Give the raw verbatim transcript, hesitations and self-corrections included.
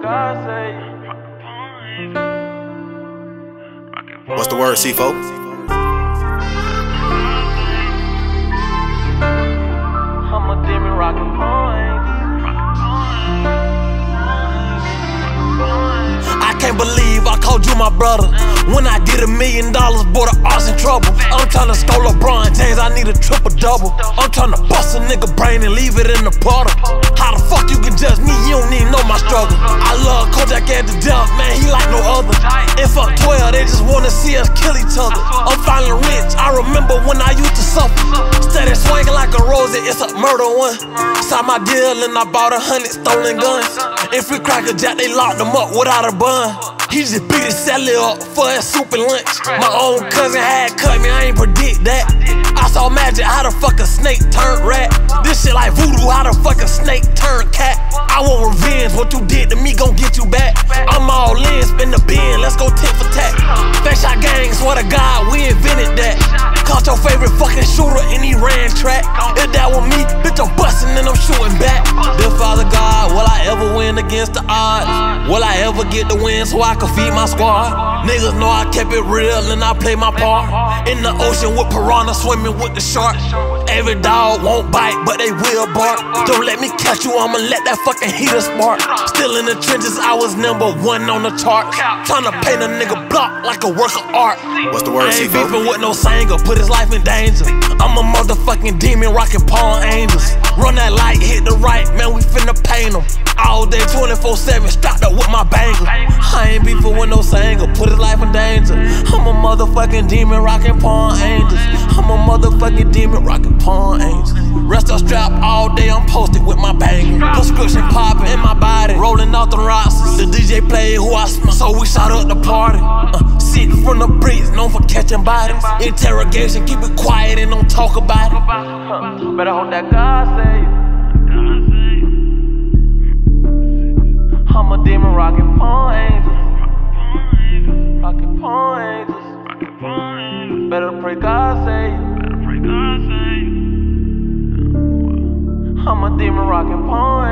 What's the word, C four? I'm a demon rockin' point. I can't believe I called you my brother. When I get a million dollars, boy, the art's in trouble. I'm tryna score LeBron James, I need a triple double. I'm tryna bust a nigga brain and leave it in the puddle. How the fuck you can judge me? You don't even know my struggle. I love Kojak at the death, man, he like no other. And fuck twelve, they just wanna see us kill each other. I'm finally rich, I remember when I used to suffer. Steady swinging like a rose, it's a murder one. Signed my deal and I bought a hundred stolen guns. And Free Cracker Jack, they locked them up without a bun. He just beat his salad up for his soup and lunch. My own cousin had cut me, I ain't predict that. I saw magic, how the fuck a snake turned rat. This shit like voodoo, how the fuck a snake turned cat. I want revenge, what you did to me gon' get you back. I'm all in, spin the bin, let's go tit for tat. Fake shot gang, swear to God, we invented that. Caught your favorite fucking shooter and he ran track. If that was me, bitch, I'm bustin' and I'm shooting back. Dear Father God, will I ever win against the odds? Will I ever get the win so I can feed my squad? Niggas know I kept it real and I play my part. In the ocean with piranha, swimming with the shark. Every dog won't bite, but they will bark. Don't let me catch you, I'ma let that fucking heater spark. Still in the trenches, I was number one on the chart. Tryna paint a nigga block like a work of art. What's the word, I ain't C four? beefing with no singer, put his life in danger. I'm a motherfucking demon rockin' Palm Angels. Run that light, hit the right, man, we finna paint them. All day twenty-four seven, strapped up with my banger. I ain't beefing with no singer, put his life in danger. I'm a motherfucking demon rockin' Palm Angels. I'm a motherfucking demon rockin' Palm Angels. Rest up strapped all day, I'm posted with my banger. Prescription poppin' in my body, rolling off the rocks. The D J played who I smell, so we shot up the party. Uh, Sit from the bricks, known for catching bodies. Interrogation, keep it quiet and don't talk about it. Better hope that God save you. I'm a demon rockin' Palm Angels. Rockin' Palm Angels. Better pray God save you. I'm a demon rockin' Palm Angels.